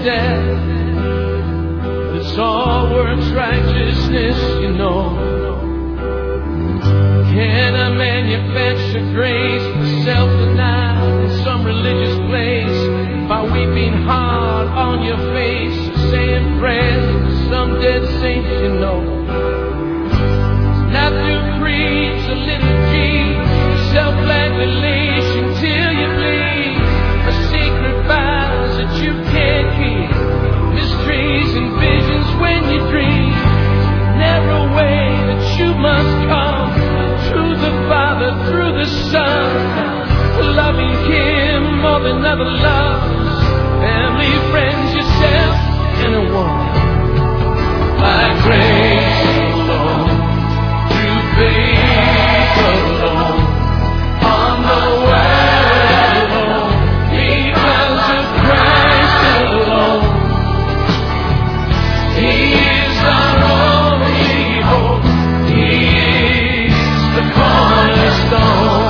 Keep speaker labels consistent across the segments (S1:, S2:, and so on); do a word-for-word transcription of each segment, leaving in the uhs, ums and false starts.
S1: death, but it's all works righteousness, you know. Can I manufacture grace for self-denial in some religious place by weeping hard on your face, saying prayers to some dead saint, you know? Not through creeds or liturgy, self-flagellation till you bleed, or secret vows that you can't keep, mysteries and visions when you dream, narrow way that you must come through the Father, through the Son, loving Him more than other loves, family, friends, yourself, and a woman. By grace alone, through faith alone, on the word alone, because of Christ alone. He is our only hope. He is the cornerstone.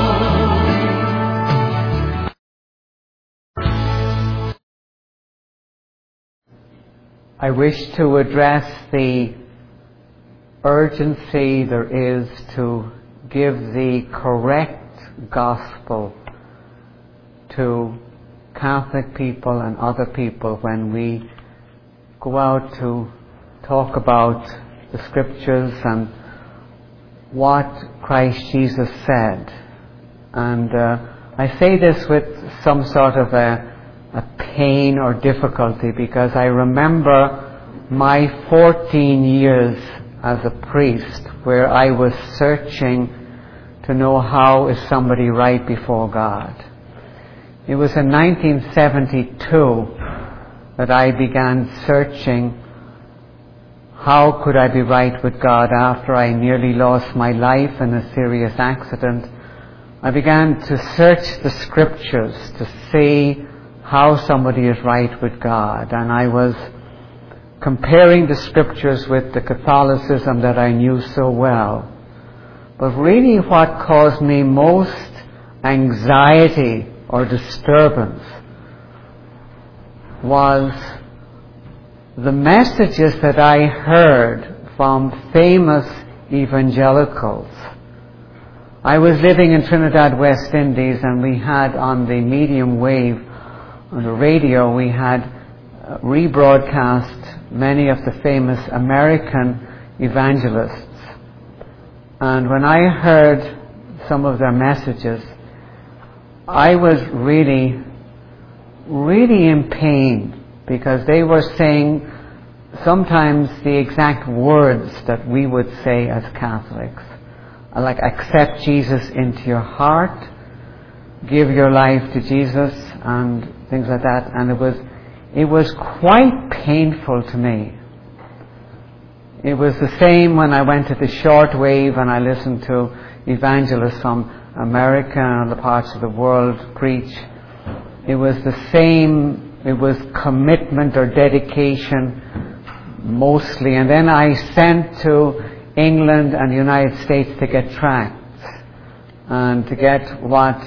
S2: I wish to address the urgency there is to give the correct gospel to Catholic people and other people when we go out to talk about the Scriptures and what Christ Jesus said. And uh, I say this with some sort of a, a pain or difficulty, because I remember my fourteen years as a priest where I was searching to know how is somebody right before God. It was in nineteen seventy-two that I began searching how could I be right with God after I nearly lost my life in a serious accident. I began to search the Scriptures to see how somebody is right with God, and I was comparing the Scriptures with the Catholicism that I knew so well. But really what caused me most anxiety or disturbance was the messages that I heard from famous evangelicals. I was living in Trinidad, West Indies, and we had on the medium wave, on the radio, we had uh, rebroadcast many of the famous American evangelists. And when I heard some of their messages, I was really, really in pain, because they were saying sometimes the exact words that we would say as Catholics. Like, accept Jesus into your heart, give your life to Jesus, and things like that. And it was, it was quite painful to me. It was the same when I went to the shortwave and I listened to evangelists from America and other parts of the world preach. It was the same. It was commitment or dedication mostly. And then I sent to England and the United States to get tracts and to get what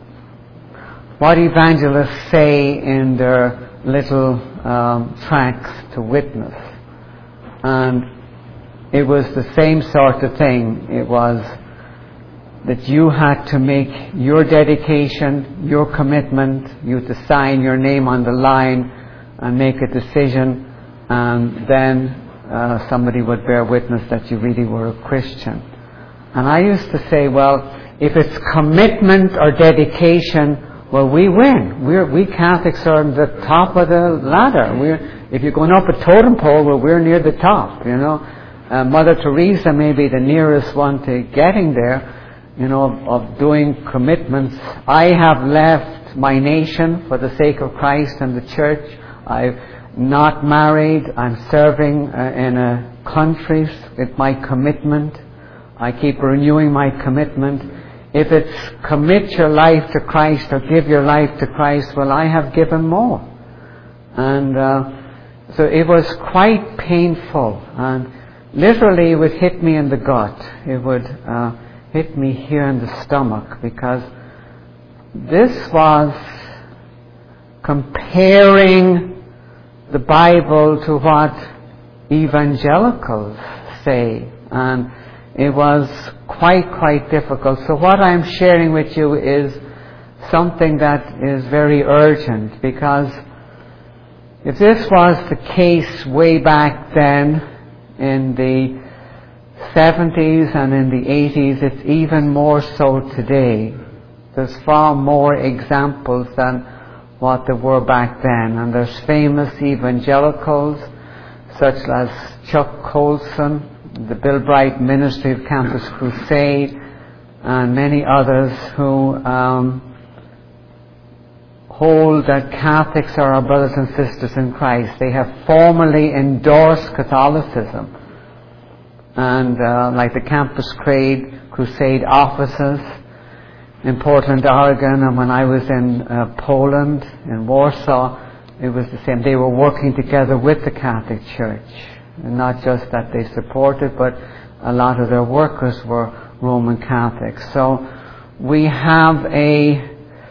S2: what evangelists say in their little um, tracts to witness. And it was the same sort of thing. It was that you had to make your dedication, your commitment, you had to sign your name on the line and make a decision, and then uh, somebody would bear witness that you really were a Christian. And I used to say, well, if it's commitment or dedication, well, we win. We're, we Catholics are at the top of the ladder. We're, if you're going up a totem pole, well, we're near the top, you know. Uh, Mother Teresa may be the nearest one to getting there, you know, of, of doing commitments. I have left my nation for the sake of Christ and the church. I'm not married. I'm serving uh, in a country with my commitment. I keep renewing my commitment. If it's commit your life to Christ or give your life to Christ, well, I have given more. And uh, so it was quite painful. And literally it would hit me in the gut. It would uh, hit me here in the stomach, because this was comparing the Bible to what evangelicals say, and it was quite, quite difficult. So what I'm sharing with you is something that is very urgent, because if this was the case way back then in the seventies and in the eighties, it's even more so today. There's far more examples than what there were back then. And there's famous evangelicals such as Chuck Colson, the Bill Bright Ministry of Campus Crusade, and many others who um, hold that Catholics are our brothers and sisters in Christ. They have formally endorsed Catholicism. And uh, like the Campus Crusade, Crusade offices in Portland, Oregon, and when I was in uh, Poland, in Warsaw, it was the same. They were working together with the Catholic Church. And not just that they supported, but a lot of their workers were Roman Catholics. So we have a,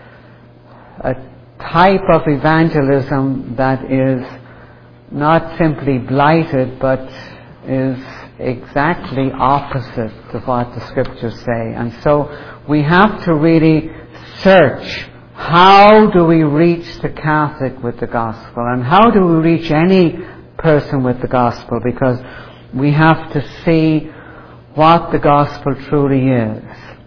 S2: a type of evangelism that is not simply blighted, but is exactly opposite to what the Scriptures say. And so we have to really search, how do we reach the Catholic with the gospel, and how do we reach any person with the gospel, because we have to see what the gospel truly is.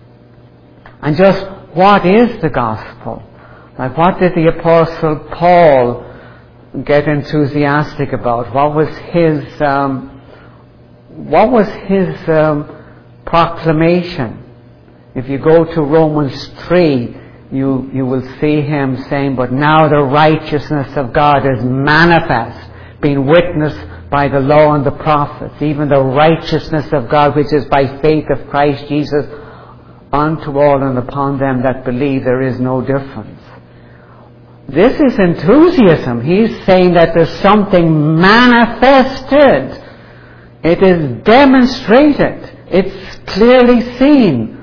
S2: And just what is the gospel? Like, what did the Apostle Paul get enthusiastic about? What was his um, what was his um, proclamation? If you go to Romans three, you you will see him saying, "But now the righteousness of God is manifest, being witnessed by the law and the prophets, even the righteousness of God which is by faith of Christ Jesus, unto all and upon them that believe there is no difference." This is enthusiasm. He's saying that there's something manifested. It is demonstrated. It's clearly seen.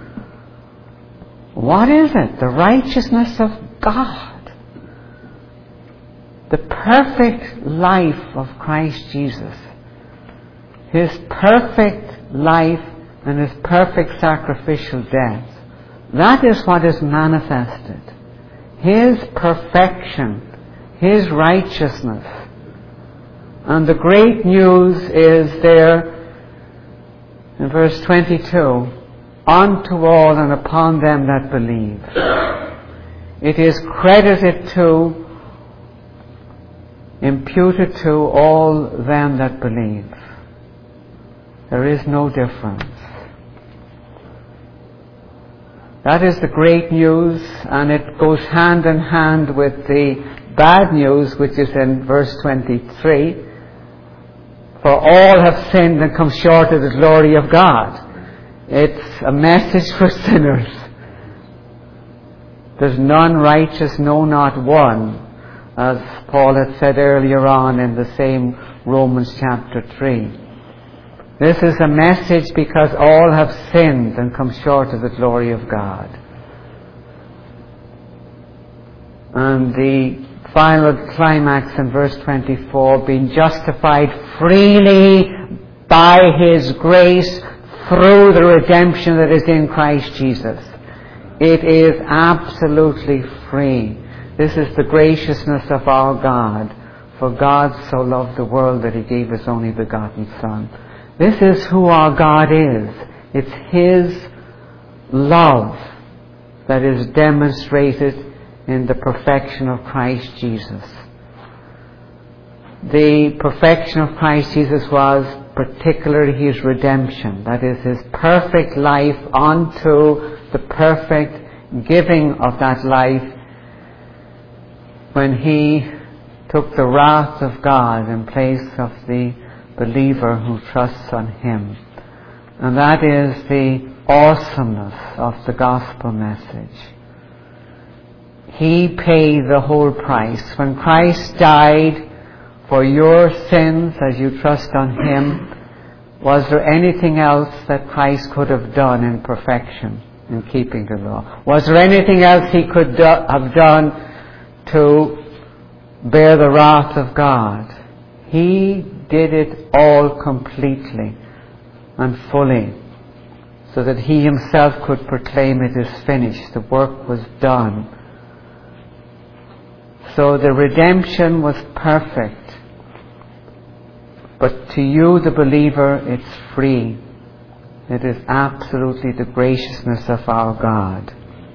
S2: What is it? The righteousness of God. The perfect life of Christ Jesus. His perfect life and His perfect sacrificial death. That is what is manifested. His perfection. His righteousness. And the great news is there in verse twenty-two. Unto all and upon them that believe. It is credited to, imputed to all them that believe. There is no difference. That is the great news, and it goes hand in hand with the bad news, which is in verse twenty-three. For all have sinned and come short of the glory of God. It's a message for sinners. There's none righteous, no, not one, as Paul had said earlier on in the same Romans chapter three. This is a message because all have sinned and come short of the glory of God. And the final climax in verse twenty-four, being justified freely by His grace through the redemption that is in Christ Jesus. It is absolutely free. This is the graciousness of our God. For God so loved the world that He gave His only begotten Son. This is who our God is. It's His love that is demonstrated in the perfection of Christ Jesus. The perfection of Christ Jesus was particularly His redemption. That is, His perfect life unto the perfect giving of that life when He took the wrath of God in place of the believer who trusts on Him. And that is the awesomeness of the gospel message. He paid the whole price. When Christ died for your sins as you trust on Him, was there anything else that Christ could have done in perfection, in keeping the law? Was there anything else He could do, have done to bear the wrath of God? He did it all completely and fully, so that He Himself could proclaim it is finished. The work was done. So the redemption was perfect. But to you, the believer, it's free. It is absolutely the graciousness of our God.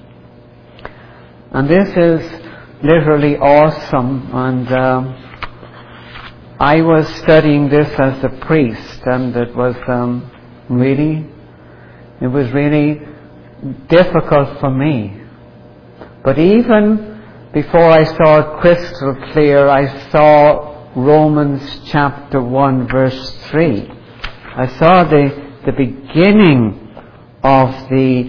S2: And this is literally awesome. And um, I was studying this as a priest, and it was um, really, it was really difficult for me. But even before I saw it crystal clear, I saw Romans chapter one verse three. I saw the, the beginning of the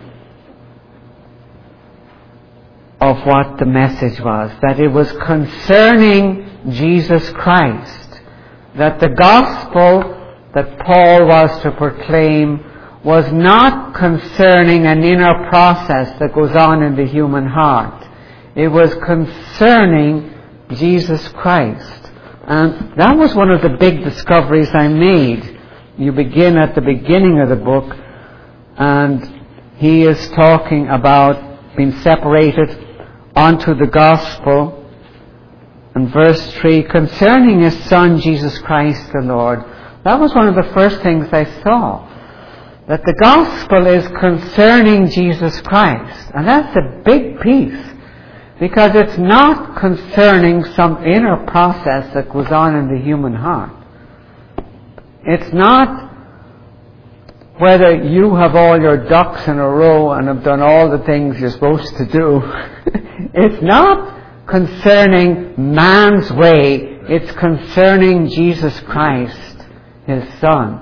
S2: of what the message was, that it was concerning Jesus Christ, that the gospel that Paul was to proclaim was not concerning an inner process that goes on in the human heart. It was concerning Jesus Christ. And that was one of the big discoveries I made. You begin at the beginning of the book, and he is talking about being separated unto the gospel. And verse three, concerning His Son, Jesus Christ the Lord. That was one of the first things I saw. That the gospel is concerning Jesus Christ. And that's a big piece. Because it's not concerning some inner process that goes on in the human heart. It's not whether you have all your ducks in a row and have done all the things you're supposed to do. It's not concerning man's way. It's concerning Jesus Christ, His Son.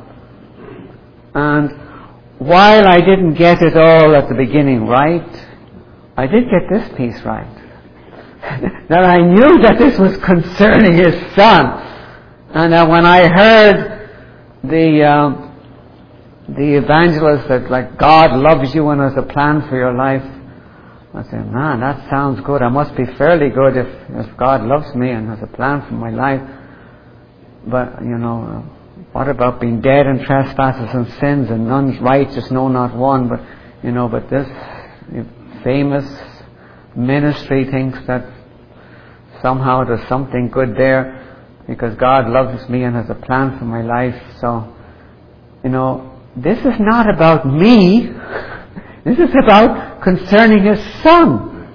S2: And while I didn't get it all at the beginning right, I did get this piece right. That I knew that this was concerning His Son. And that when I heard the um, the evangelist that, like, God loves you and has a plan for your life, I said, man, that sounds good. I must be fairly good if, if God loves me and has a plan for my life. But, you know, what about being dead in trespasses and sins, and none's righteous, no, not one. But, you know, but this famous ministry thinks that somehow there's something good there because God loves me and has a plan for my life. So, you know, this is not about me. This is about concerning His Son.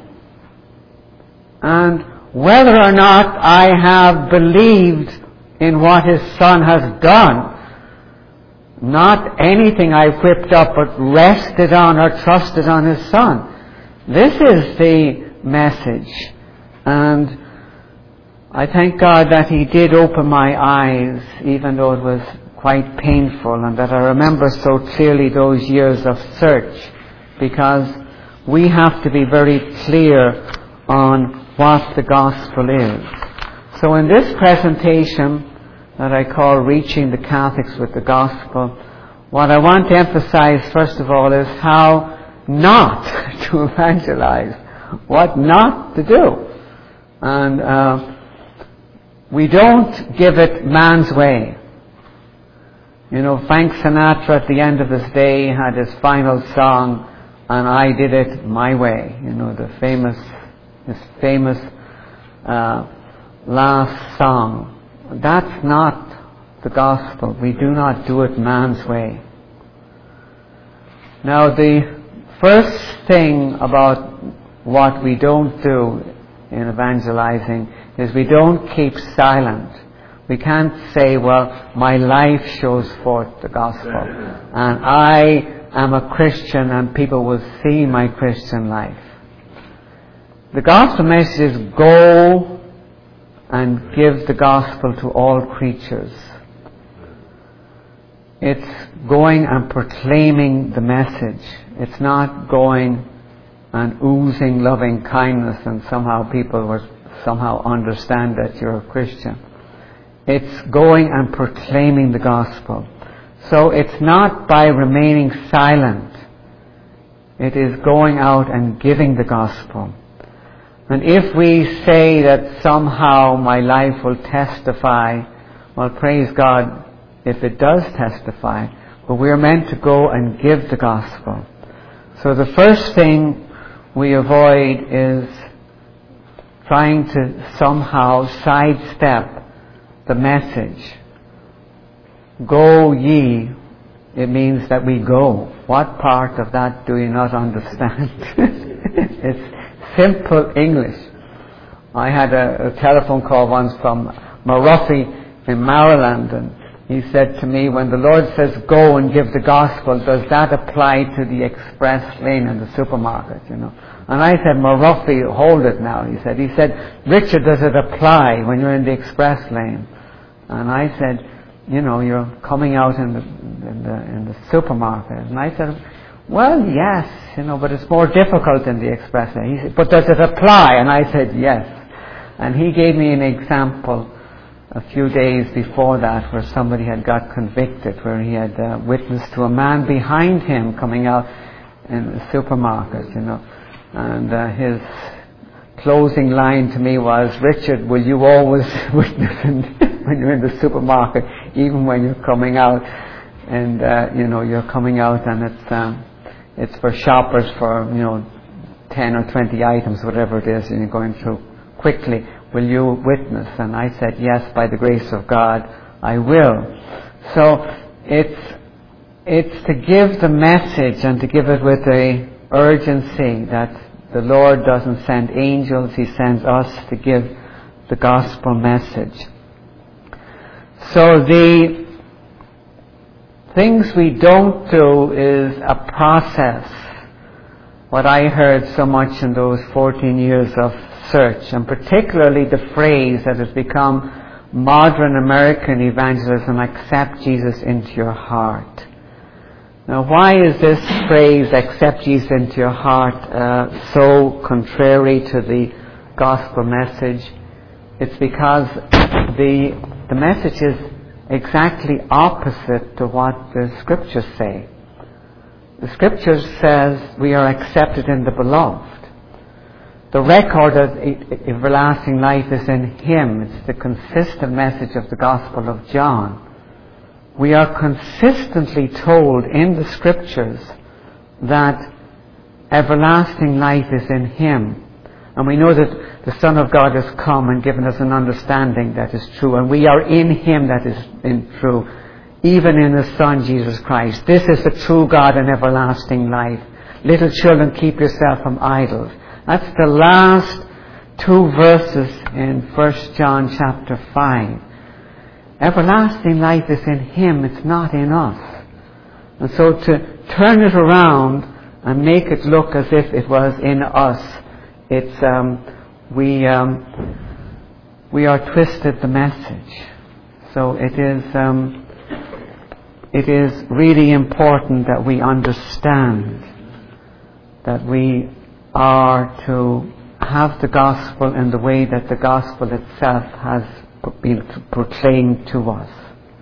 S2: And whether or not I have believed in what His Son has done, not anything I've whipped up, but rested on or trusted on His Son. This is the message. And I thank God that He did open my eyes, even though it was quite painful, and that I remember so clearly those years of search, because we have to be very clear on what the gospel is. So in this presentation that I call Reaching the Catholics with the Gospel, what I want to emphasize first of all is how not to evangelize, what not to do. And uh, we don't give it man's way. You know, Frank Sinatra at the end of his day had his final song, and I did it my way. You know, the famous, his famous uh, last song. That's not the gospel. We do not do it man's way. Now, the first thing about what we don't do in evangelizing is we don't keep silent. We can't say, well, my life shows forth the gospel, and I am a Christian and people will see my Christian life. The gospel message is go and give the gospel to all creatures. It's going and proclaiming the message. It's not going and oozing loving kindness and somehow people will somehow understand that you're a Christian. It's going and proclaiming the gospel. So it's not by remaining silent. It is going out and giving the gospel. And if we say that somehow my life will testify, well, praise God if it does testify, but we're meant to go and give the gospel. So the first thing we avoid is trying to somehow sidestep the message. Go ye, it means that we go. What part of that do you not understand? It's simple English. I had a, a telephone call once from Maruffy in Maryland, and he said to me, when the Lord says go and give the gospel, does that apply to the express lane in the supermarket, you know? And I said, Maruffy, hold it now. He said, he said, Richard, does it apply when you're in the express lane? And I said, you know, you're coming out in the, in the, in the supermarket. And I said, well, yes, you know, but it's more difficult in the express lane. He said, but does it apply? And I said, yes. And he gave me an example a few days before that where somebody had got convicted, where he had uh, witnessed to a man behind him coming out in the supermarket, you know. And uh, his closing line to me was, Richard, will you always witness in, when you're in the supermarket, even when you're coming out? And, uh, you know, you're coming out and it's um, it's for shoppers for, you know, ten or twenty items, whatever it is, and you're going through quickly. Will you witness? And I said, yes, by the grace of God, I will. So it's it's to give the message and to give it with a urgency that the Lord doesn't send angels, He sends us to give the gospel message. So the things we don't do is a process. What I heard so much in those fourteen years of search, and particularly the phrase that has become modern American evangelism, accept Jesus into your heart. Now, why is this phrase, accept Jesus into your heart, uh, so contrary to the gospel message? It's because the the message is exactly opposite to what the scriptures say. The scripture says we are accepted in the beloved. The record of everlasting life is in Him. It's the consistent message of the Gospel of John. We are consistently told in the scriptures that everlasting life is in Him. And we know that the Son of God has come and given us an understanding that is true. And we are in Him that is in true, even in the Son, Jesus Christ. This is the true God and everlasting life. Little children, keep yourself from idols. That's the last two verses in First John chapter five. Everlasting life is in Him, it's not in us. And so to turn it around and make it look as if it was in us, it's um, we um, we are twisted the message. So it is um, it is really important that we understand that we are to have the gospel in the way that the gospel itself has been proclaimed to us.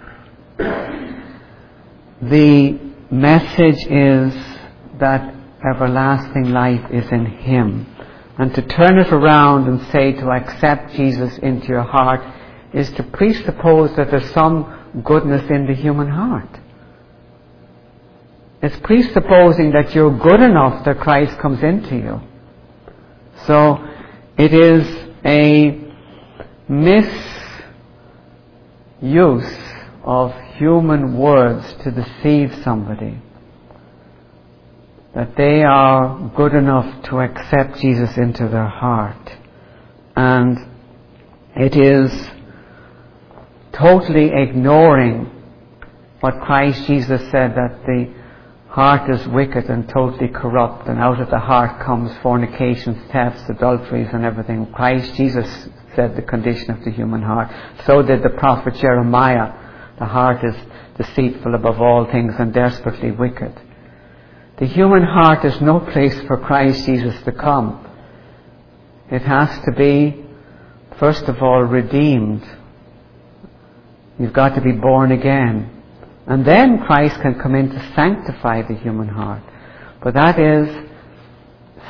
S2: The message is that everlasting life is in Him. And to turn it around and say to accept Jesus into your heart is to presuppose that there's some goodness in the human heart. It's presupposing that you're good enough that Christ comes into you. So it is a misuse of human words to deceive somebody, that they are good enough to accept Jesus into their heart. And it is totally ignoring what Christ Jesus said, that the heart is wicked and totally corrupt, and out of the heart comes fornications, thefts, adulteries and everything. Christ Jesus said the condition of the human heart. So did the prophet Jeremiah. The heart is deceitful above all things and desperately wicked. The human heart is no place for Christ Jesus to come. It has to be, first of all, redeemed. You've got to be born again. And then Christ can come in to sanctify the human heart. But that is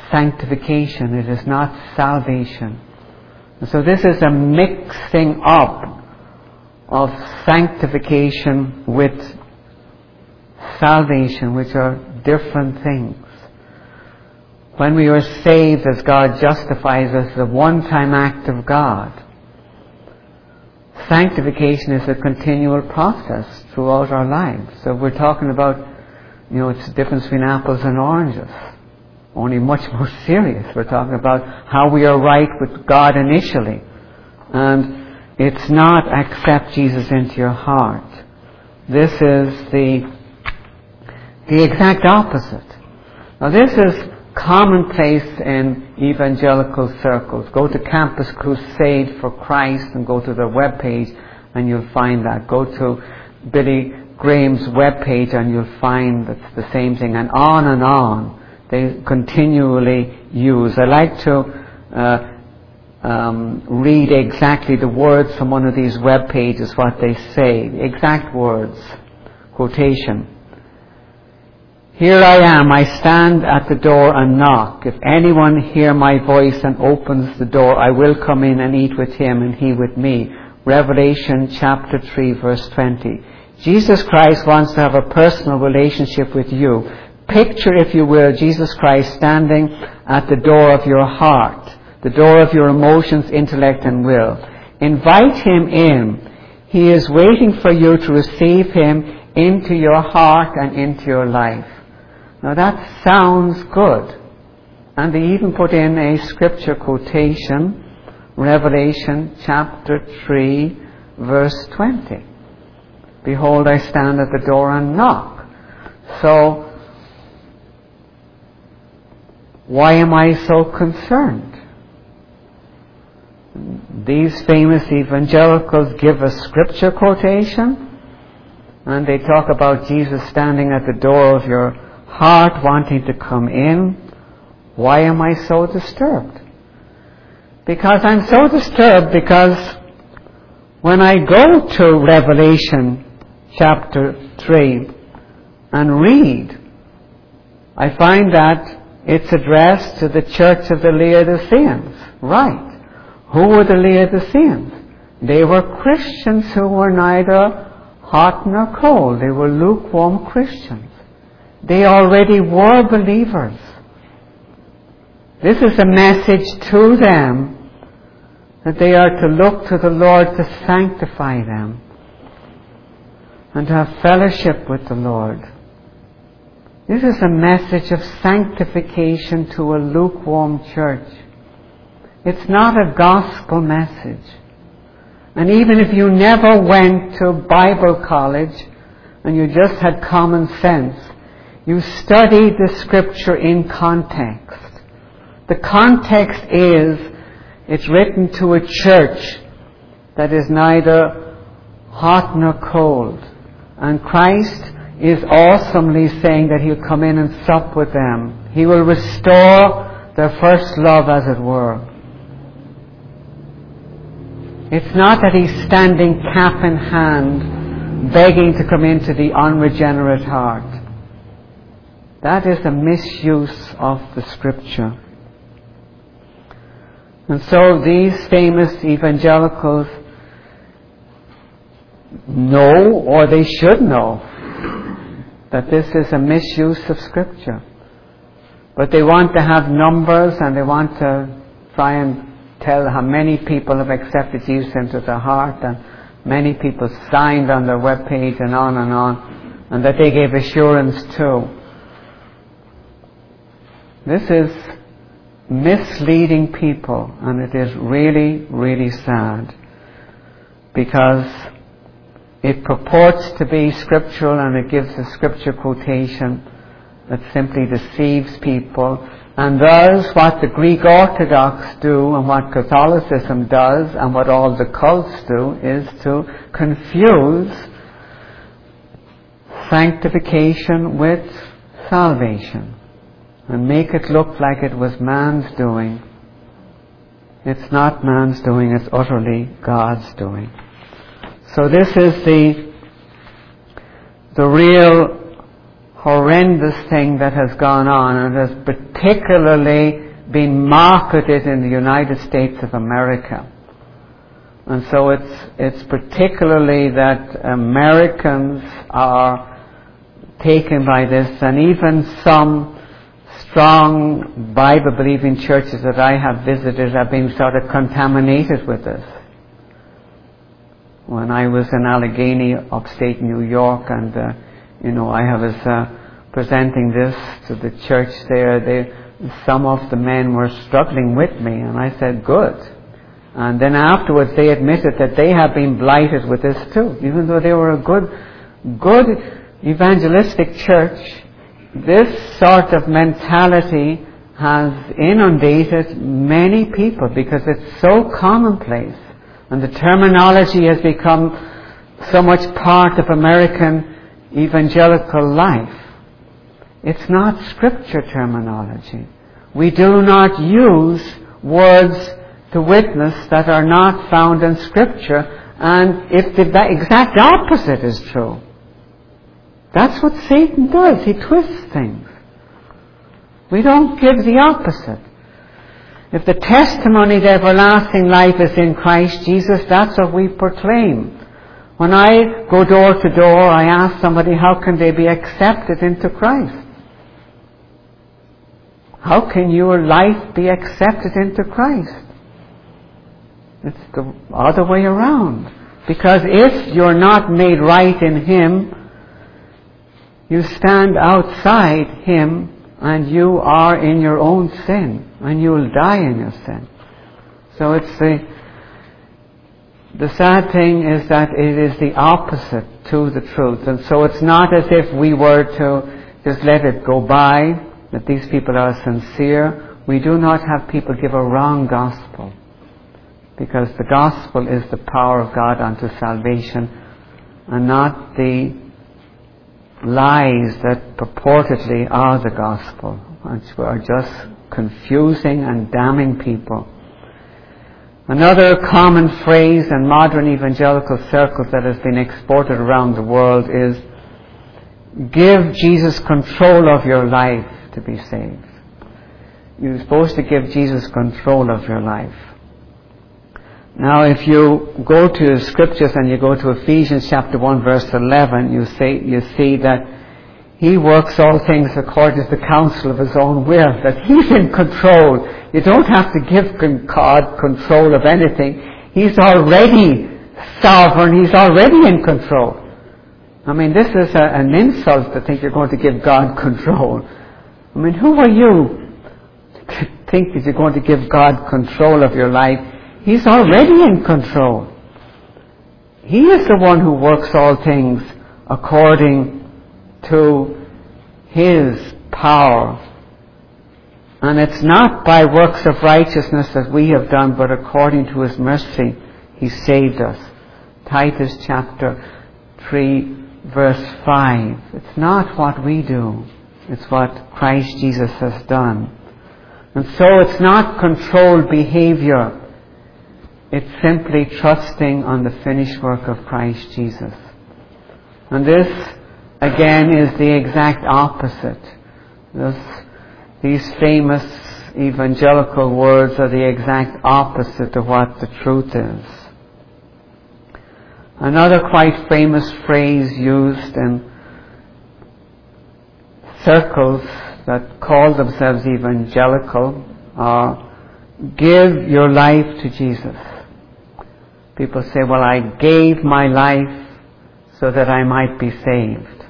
S2: sanctification. It is not salvation. And so this is a mixing up of sanctification with salvation, which are different things. When we are saved, as God justifies us, the one-time act of God. Sanctification is a continual process throughout our lives. So we're talking about, you know, it's the difference between apples and oranges. Only much more serious. We're talking about how we are right with God initially. And it's not accept Jesus into your heart. This is the the exact opposite. Now this is commonplace in evangelical circles. Go to Campus Crusade for Christ and go to their webpage and you'll find that. Go to Billy Graham's webpage and you'll find that's the same thing. And on and on they continually use. I like to uh, um, read exactly the words from one of these web pages, what they say. The exact words. Quotation. Here I am, I stand at the door and knock. If anyone hear my voice and opens the door, I will come in and eat with him and he with me. Revelation chapter three verse twenty. Jesus Christ wants to have a personal relationship with you. Picture, if you will, Jesus Christ standing at the door of your heart, the door of your emotions, intellect and will. Invite him in. He is waiting for you to receive him into your heart and into your life. Now that sounds good. And they even put in a scripture quotation, Revelation chapter three, verse twenty. Behold, I stand at the door and knock. So, why am I so concerned? These famous evangelicals give a scripture quotation, and they talk about Jesus standing at the door of your heart wanting to come in. Why am I so disturbed? Because I'm so disturbed because when I go to Revelation chapter three and read, I find that it's addressed to the church of the Laodiceans. Right. Who were the Laodiceans? They were Christians who were neither hot nor cold. They were lukewarm Christians. They already were believers. This is a message to them that they are to look to the Lord to sanctify them and to have fellowship with the Lord. This is a message of sanctification to a lukewarm church. It's not a gospel message. And even if you never went to Bible college and you just had common sense, you study the scripture in context. The context is, it's written to a church that is neither hot nor cold. And Christ is awesomely saying that He'll come in and sup with them. He will restore their first love, as it were. It's not that He's standing cap in hand, begging to come into the unregenerate heart. That is a misuse of the Scripture. And so these famous evangelicals know, or they should know, that this is a misuse of Scripture. But they want to have numbers and they want to try and tell how many people have accepted Jesus into their heart and many people signed on their webpage and on and on, and that they gave assurance too. This is misleading people, and it is really, really sad, because it purports to be scriptural and it gives a scripture quotation that simply deceives people and does what the Greek Orthodox do and what Catholicism does and what all the cults do, is to confuse sanctification with salvation and make it look like it was man's doing. It's not man's doing, it's utterly God's doing. So this is the the real horrendous thing that has gone on, and has particularly been marketed in the United States of America. And so it's it's particularly that Americans are taken by this, and even some strong Bible-believing churches that I have visited have been sort of contaminated with this. When I was in Allegheny, upstate New York, and uh, you know, I was uh, presenting this to the church there, they, some of the men were struggling with me, and I said, good. And then afterwards they admitted that they had been blighted with this too. Even though they were a good, good evangelistic church, this sort of mentality has inundated many people because it's so commonplace. And the terminology has become so much part of American evangelical life. It's not scripture terminology. We do not use words to witness that are not found in scripture, and if the exact opposite is true. That's what Satan does. He twists things. We don't give the opposite. If the testimony of everlasting life is in Christ Jesus, that's what we proclaim. When I go door to door, I ask somebody, how can they be accepted into Christ? How can your life be accepted into Christ? It's the other way around. Because if you're not made right in Him, you stand outside Him and you are in your own sin, and you will die in your sin. So it's the the sad thing is that it is the opposite to the truth. And so it's not as if we were to just let it go by, that these people are sincere. We do not have people give a wrong gospel, because the gospel is the power of God unto salvation, and not the lies that purportedly are the gospel, which are just confusing and damning people. Another common phrase in modern evangelical circles that has been exported around the world is, give Jesus control of your life to be saved. You're supposed to give Jesus control of your life. Now, if you go to the scriptures and you go to Ephesians chapter one verse eleven, you see, you see that He works all things according to the counsel of His own will, that He's in control. You don't have to give God control of anything. He's already sovereign. He's already in control. I mean, this is a, an insult to think you're going to give God control. I mean, who are you to think that you're going to give God control of your life? He's already in control. He is the one who works all things according to His power. And it's not by works of righteousness that we have done, but according to His mercy He saved us. Titus chapter three verse five. It's not what we do. It's what Christ Jesus has done. And so it's not controlled behavior. It's simply trusting on the finished work of Christ Jesus. And this, again, is the exact opposite. This, these famous evangelical words are the exact opposite of what the truth is. Another quite famous phrase used in circles that call themselves evangelical are, give your life to Jesus. People say, well, I gave my life so that I might be saved.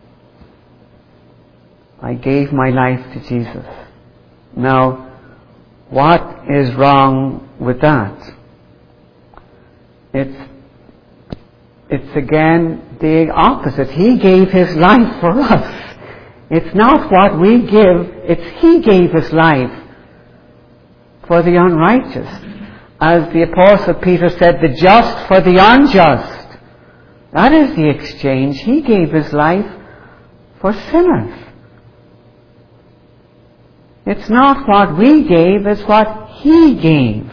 S2: I gave my life to Jesus. Now, what is wrong with that? It's, it's again the opposite. He gave His life for us. It's not what we give, it's He gave His life for the unrighteous. As the Apostle Peter said, the just for the unjust. That is the exchange. He gave His life for sinners. It's not what we gave, it's what He gave.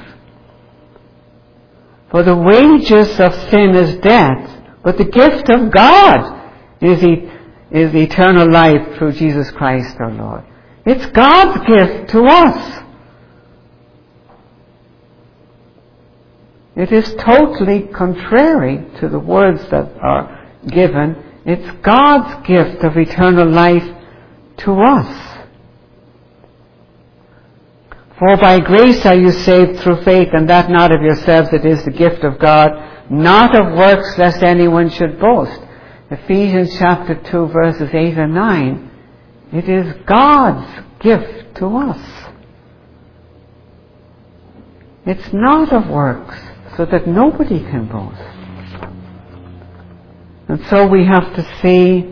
S2: For the wages of sin is death, but the gift of God is, e- is eternal life through Jesus Christ our Lord. It's God's gift to us. It is totally contrary to the words that are given. It's God's gift of eternal life to us. For by grace are you saved through faith, and that not of yourselves, it is the gift of God, not of works, lest anyone should boast. Ephesians chapter two, verses eight and nine. It is God's gift to us. It's not of works, so that nobody can boast. And so we have to see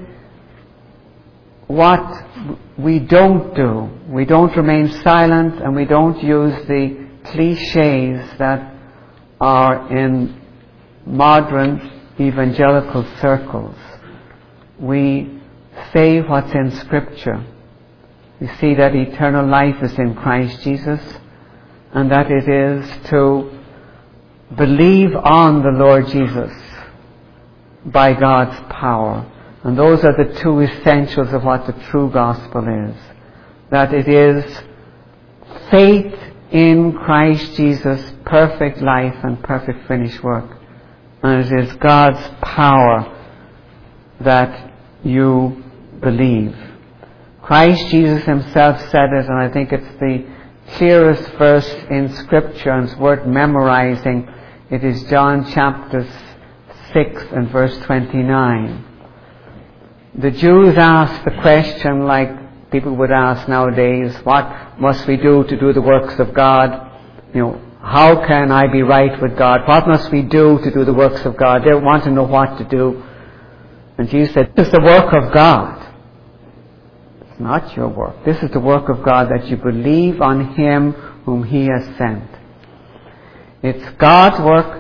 S2: what we don't do. We don't remain silent, and we don't use the cliches that are in modern evangelical circles. We say what's in Scripture. We see that eternal life is in Christ Jesus, and that it is to believe on the Lord Jesus by God's power. And those are the two essentials of what the true gospel is. That it is faith in Christ Jesus, perfect life and perfect finished work. And it is God's power that you believe. Christ Jesus himself said it, and I think it's the clearest verse in Scripture, and it's worth memorizing. It is John chapter six and verse twenty-nine. The Jews asked the question like people would ask nowadays, what must we do to do the works of God? You know, how can I be right with God? What must we do to do the works of God? They want to know what to do. And Jesus said, this is the work of God. It's not your work. This is the work of God, that you believe on Him whom He has sent. It's God's work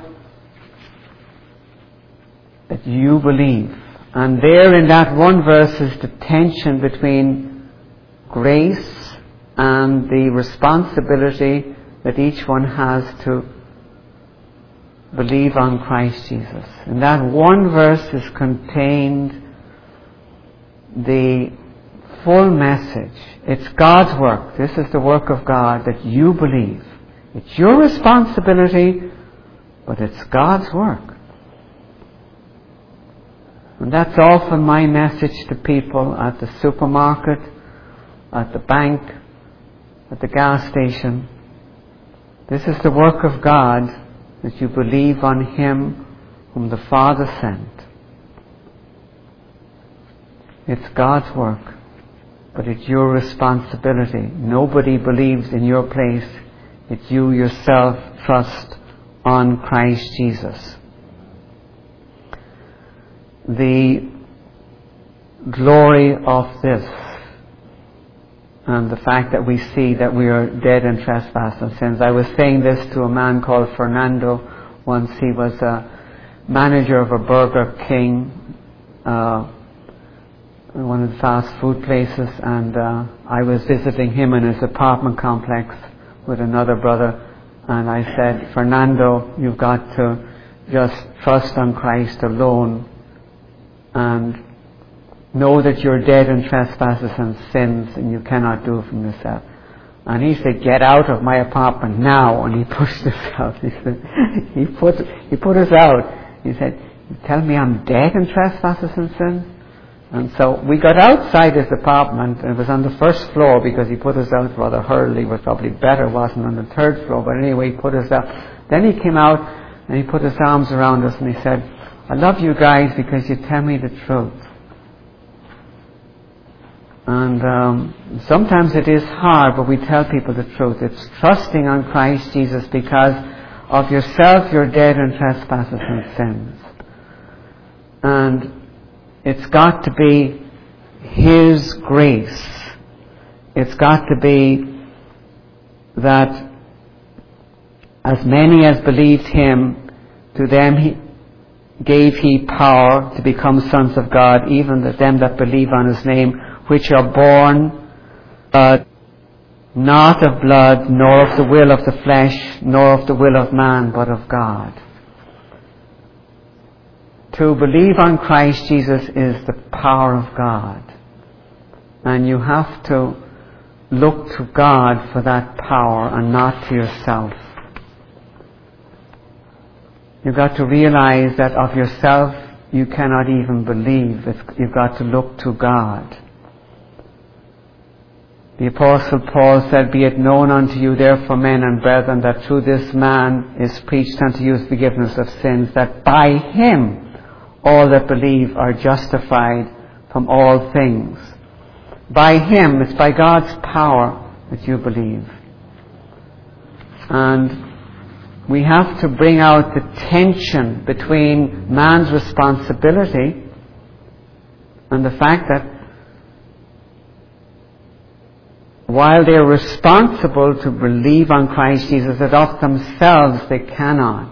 S2: that you believe. And there in that one verse is the tension between grace and the responsibility that each one has to believe on Christ Jesus. In that one verse is contained the full message. It's God's work. This is the work of God that you believe. It's your responsibility, but it's God's work. And that's often my message to people at the supermarket, at the bank, at the gas station. This is the work of God, that you believe on Him whom the Father sent. It's God's work, but it's your responsibility. Nobody believes in your place. It's you yourself trust on Christ Jesus. The glory of this, and the fact that we see that we are dead in trespass and sins. I was saying this to a man called Fernando once. He was a manager of a Burger King, uh, one of the fast food places, and uh, I was visiting him in his apartment complex with another brother, and I said, Fernando, you've got to just trust on Christ alone and know that you're dead in trespasses and sins, and you cannot do it from yourself. And he said, get out of my apartment now. And he pushed us out. He said, he put, he put us out. He said, you tell me I'm dead in trespasses and sins? And so we got outside his apartment, and it was on the first floor because he put us out rather hurriedly. It was probably better, wasn't on the third floor, but anyway, he put us out. Then he came out and he put his arms around us and he said, I love you guys because you tell me the truth. And um, sometimes it is hard, but we tell people the truth. It's trusting on Christ Jesus because of yourself you're dead in trespasses and sins. And it's got to be His grace. It's got to be that as many as believed Him, to them He gave He power to become sons of God, even to them that believe on His name, which are born uh, not of blood, nor of the will of the flesh, nor of the will of man, but of God. To believe on Christ Jesus is the power of God. And you have to look to God for that power and not to yourself. You've got to realize that of yourself you cannot even believe. It's, you've got to look to God. The Apostle Paul said, "Be it known unto you therefore, men and brethren, that through this man is preached unto you forgiveness of sins, that by him all that believe are justified from all things." By him, it's by God's power that you believe. And we have to bring out the tension between man's responsibility and the fact that while they are responsible to believe on Christ Jesus, that of themselves they cannot.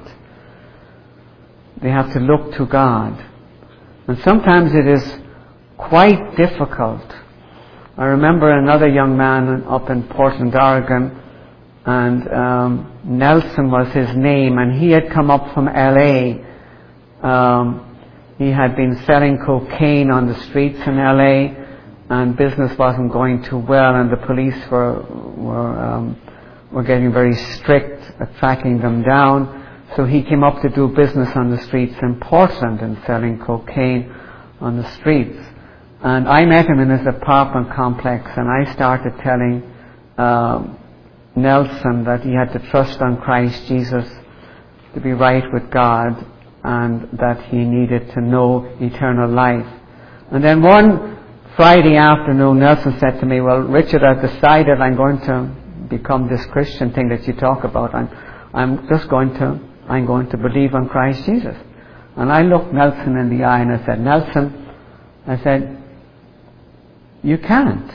S2: They have to look to God. And sometimes it is quite difficult. I remember another young man up in Portland, Oregon, and um, Nelson was his name, and he had come up from L A. Um, he had been selling cocaine on the streets in L A, and business wasn't going too well, and the police were were um, were getting very strict at tracking them down. So he came up to do business on the streets in Portland and selling cocaine on the streets. And I met him in his apartment complex, and I started telling um, Nelson that he had to trust on Christ Jesus to be right with God, and that he needed to know eternal life. And then one Friday afternoon, Nelson said to me, "Well, Richard, I've decided I'm going to become this Christian thing that you talk about. I'm, I'm just going to, I'm going to believe on Christ Jesus." And I looked Nelson in the eye and I said, "Nelson," I said, "you can't.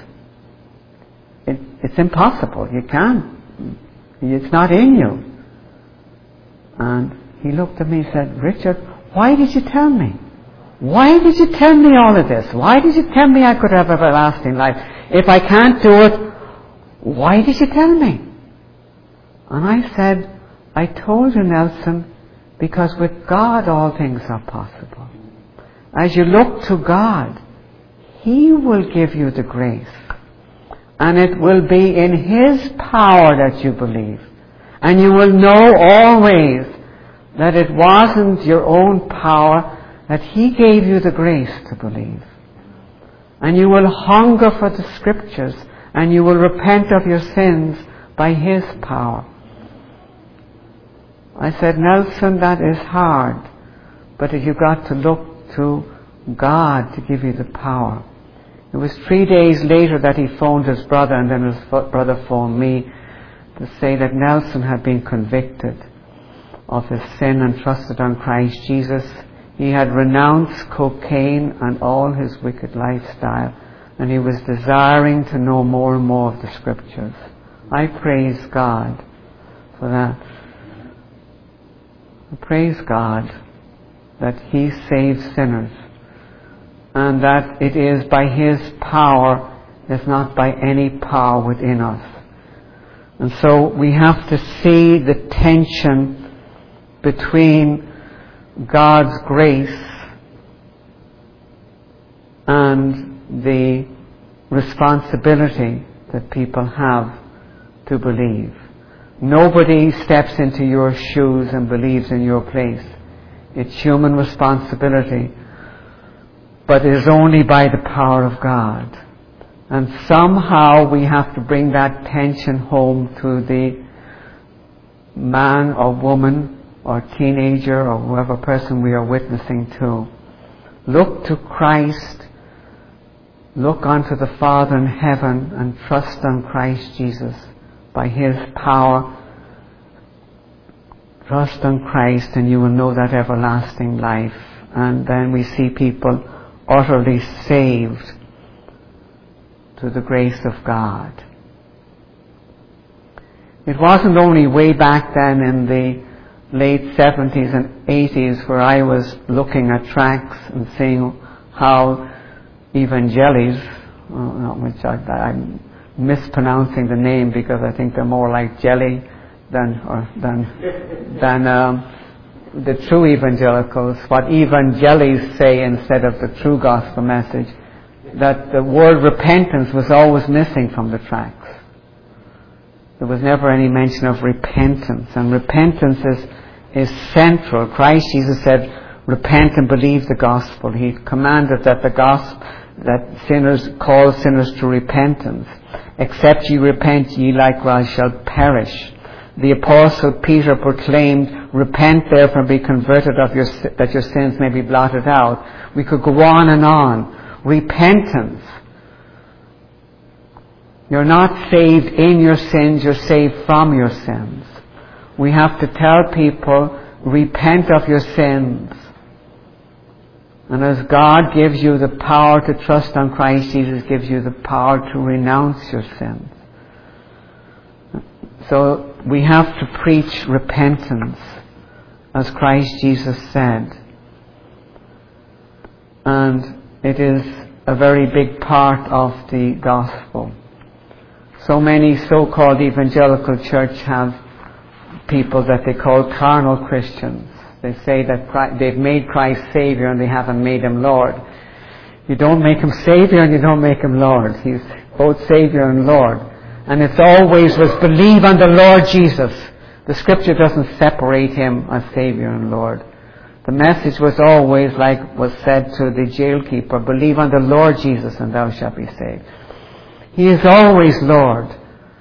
S2: It, it's impossible. You can't. It's not in you." And he looked at me and said, "Richard, why did you tell me? Why did you tell me all of this? Why did you tell me I could have everlasting life? If I can't do it, why did you tell me?" And I said, "I told you, Nelson, because with God all things are possible. As you look to God, He will give you the grace. And it will be in His power that you believe. And you will know always that it wasn't your own power, that He gave you the grace to believe. And you will hunger for the Scriptures, and you will repent of your sins by His power." I said, "Nelson, that is hard, but you've got to look to God to give you the power." It was three days later that he phoned his brother, and then his brother phoned me to say that Nelson had been convicted of his sin and trusted on Christ Jesus. He had renounced cocaine and all his wicked lifestyle, and he was desiring to know more and more of the Scriptures. I praise God for that. I praise God that He saves sinners, and that it is by His power, it's not by any power within us. And so we have to see the tension between God's grace and the responsibility that people have to believe. Nobody steps into your shoes and believes in your place. It's human responsibility, but it is only by the power of God. And somehow we have to bring that tension home to the man or woman or teenager or whoever person we are witnessing to. Look to Christ, look unto the Father in heaven, and trust on Christ Jesus by His power. Trust on Christ and you will know that everlasting life. And then we see people utterly saved to the grace of God. It wasn't only way back then in the late seventies and eighties where I was looking at tracts and seeing how evangelis, uh, which I, I'm mispronouncing the name because I think they're more like jelly than or than than um, the true evangelicals, what evangelis say instead of the true gospel message, that the word repentance was always missing from the tracts. There was never any mention of repentance, and repentance is, is central. Christ Jesus said, repent and believe the gospel. He commanded that the gospel, that sinners, call sinners to repentance. Except ye repent, ye likewise shall perish. The apostle Peter proclaimed, repent therefore and be converted of your, that your sins may be blotted out. We could go on and on. Repentance. You're not saved in your sins, you're saved from your sins. We have to tell people, repent of your sins. And as God gives you the power to trust on Christ, Jesus gives you the power to renounce your sins. So we have to preach repentance, as Christ Jesus said. And it is a very big part of the gospel. So many so-called evangelical church have people that they call carnal Christians. They say that Christ, they've made Christ Savior and they haven't made Him Lord. You don't make Him Savior and you don't make Him Lord. He's both Savior and Lord. And it's always was believe on the Lord Jesus. The Scripture doesn't separate Him as Savior and Lord. The message was always, like was said to the jailkeeper, believe on the Lord Jesus and thou shalt be saved. He is always Lord.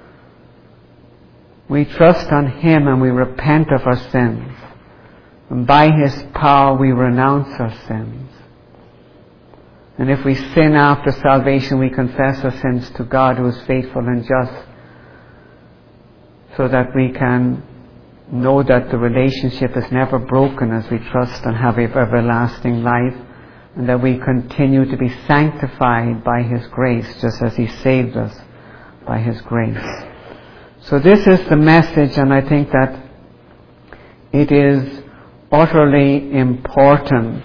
S2: We trust on Him and we repent of our sins. And by His power we renounce our sins. And if we sin after salvation, we confess our sins to God, who is faithful and just, so that we can know that the relationship is never broken as we trust and have everlasting life, and that we continue to be sanctified by His grace, just as He saved us by His grace. So this is the message, and I think that it is utterly important.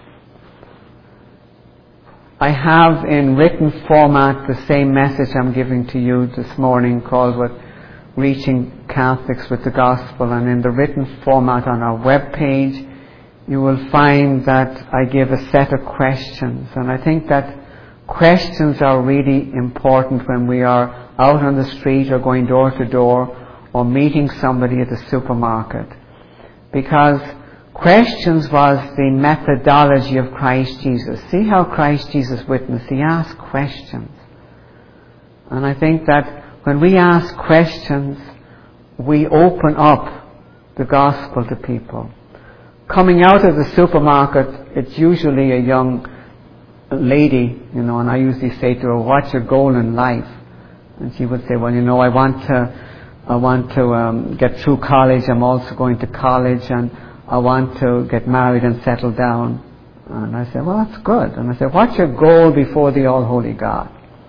S2: I have in written format the same message I'm giving to you this morning, called what Reaching Catholics with the Gospel, and in the written format on our web page you will find that I give a set of questions, and I think that questions are really important when we are out on the street or going door to door or meeting somebody at the supermarket, because questions was the methodology of Christ Jesus. See how Christ Jesus witnessed. He asked questions. And I think that when we ask questions, we open up the gospel to people. Coming out of the supermarket, it's usually a young lady, you know, and I usually say to her, what's your goal in life? And she would say, well, you know, I want to, I want to um, get through college. I'm also going to college, and I want to get married and settle down. And I said, well, that's good. And I said, what's your goal before the all-holy God?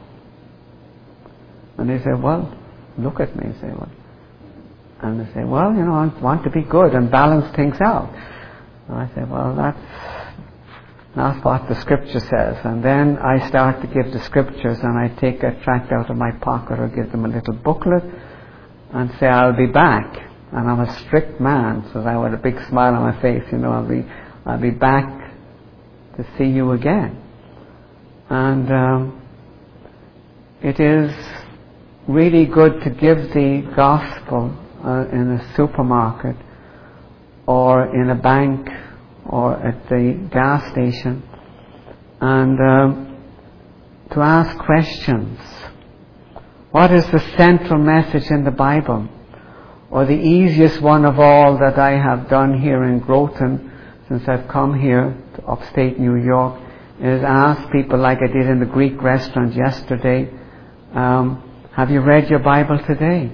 S2: And they say, well, look at me. Say, well, and they say, well, you know, I want to be good and balance things out. And I say, well, that's not what the Scripture says. And then I start to give the Scriptures, and I take a tract out of my pocket or give them a little booklet and say, I'll be back. And I'm a strict man, so I with a big smile on my face, you know, I'll be, I'll be back to see you again. And um, it is really good to give the gospel uh, in a supermarket or in a bank or at the gas station, and um, to ask questions. What is the central message in the Bible? Or the easiest one of all that I have done here in Groton since I've come here to upstate New York is ask people, like I did in the Greek restaurant yesterday, um, have you read your Bible today?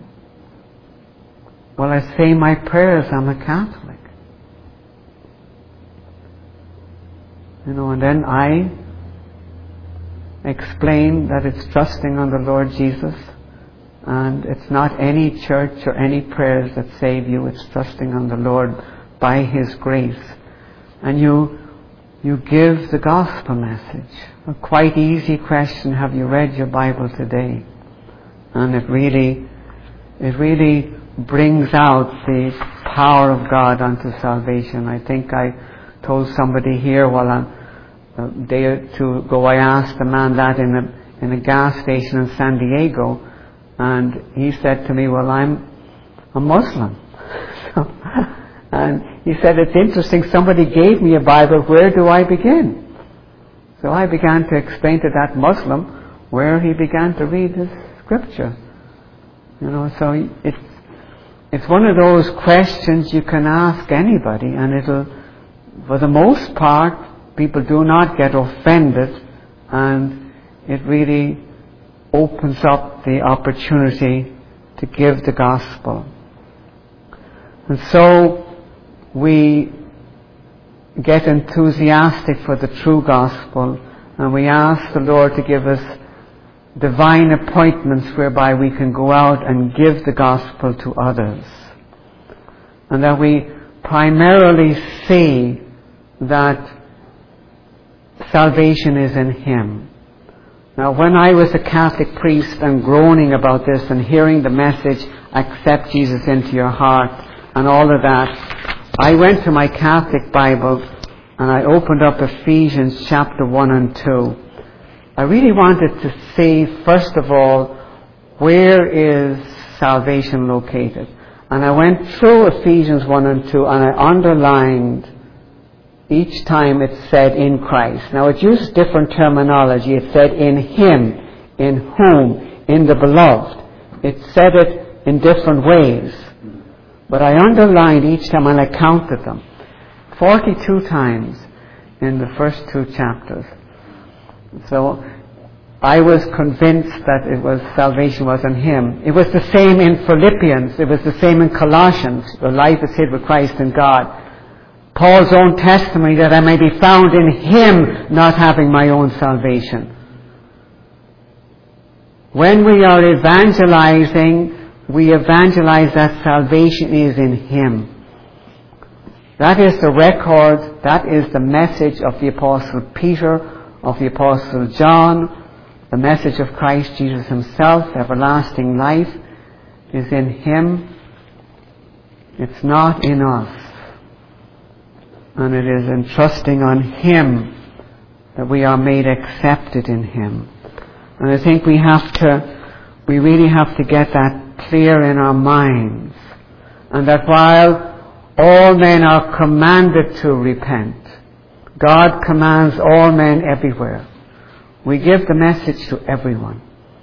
S2: Well, I say my prayers, I'm a Catholic. You know, and then I explain that it's trusting on the Lord Jesus, and it's not any church or any prayers that save you, it's trusting on the Lord by His grace. And you you give the gospel message. A quite easy question, have you read your Bible today? And it really it really brings out the power of God unto salvation. I think I told somebody here while I'm, a day or two ago, I asked a man that in a, in a gas station in San Diego, and he said to me, well, I'm a Muslim. And he said, it's interesting, somebody gave me a Bible, where do I begin? So I began to explain to that Muslim where he began to read his scripture. You know, so it's it's one of those questions you can ask anybody, and it'll, for the most part, people do not get offended, and it really opens up the opportunity to give the gospel. And so we get enthusiastic for the true gospel, and we ask the Lord to give us divine appointments whereby we can go out and give the gospel to others. And that we primarily see that salvation is in Him. Now, when I was a Catholic priest and groaning about this and hearing the message, accept Jesus into your heart and all of that, I went to my Catholic Bible and I opened up Ephesians chapter one and two. I really wanted to see, first of all, where is salvation located? And I went through Ephesians one and two and I underlined each time it said in Christ. Now it used different terminology. It said in Him, in whom, in the beloved. It said it in different ways. But I underlined each time and I counted them. forty-two times in the first two chapters. So I was convinced that it was salvation was in Him. It was the same in Philippians. It was the same in Colossians. The life is hid with Christ in God. Paul's own testimony that I may be found in Him, not having my own salvation. When we are evangelizing, we evangelize that salvation is in Him. That is the record, that is the message of the Apostle Peter, of the Apostle John. The message of Christ Jesus Himself, everlasting life, is in Him. It's not in us. And it is in trusting on Him that we are made accepted in Him. And I think we have to, we really have to get that clear in our minds. And that while all men are commanded to repent, God commands all men everywhere. We give the message to everyone.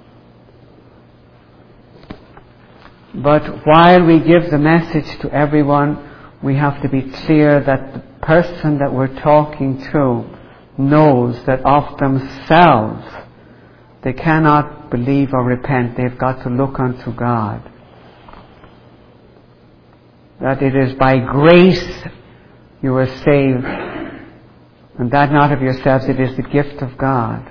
S2: But while we give the message to everyone, we have to be clear that the person that we're talking to knows that of themselves they cannot believe or repent. They've got to look unto God. That it is by grace you are saved, and that not of yourselves, it is the gift of God.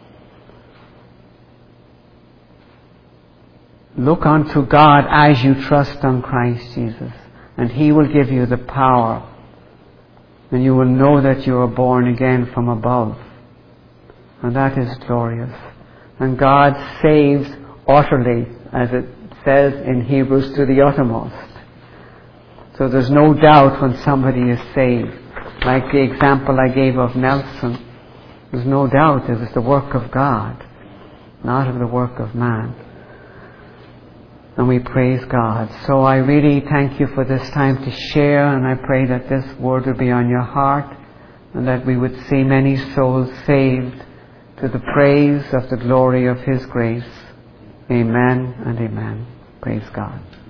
S2: Look unto God as you trust on Christ Jesus, and He will give you the power, and you will know that you are born again from above. And that is glorious. And God saves utterly, as it says in Hebrews, to the uttermost. So there's no doubt when somebody is saved. Like the example I gave of Nelson, there's no doubt it was the work of God, not of the work of man. And we praise God. So I really thank you for this time to share, and I pray that this word will be on your heart, and that we would see many souls saved to the praise of the glory of His grace. Amen and amen. Praise God.